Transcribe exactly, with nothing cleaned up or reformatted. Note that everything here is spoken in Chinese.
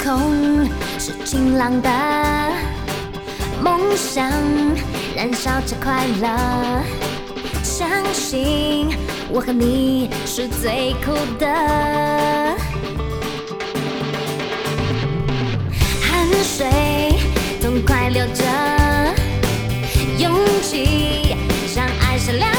空是晴朗的，梦想燃烧着快乐，相信我和你是最酷的。汗水痛快流着，勇气像爱闪亮。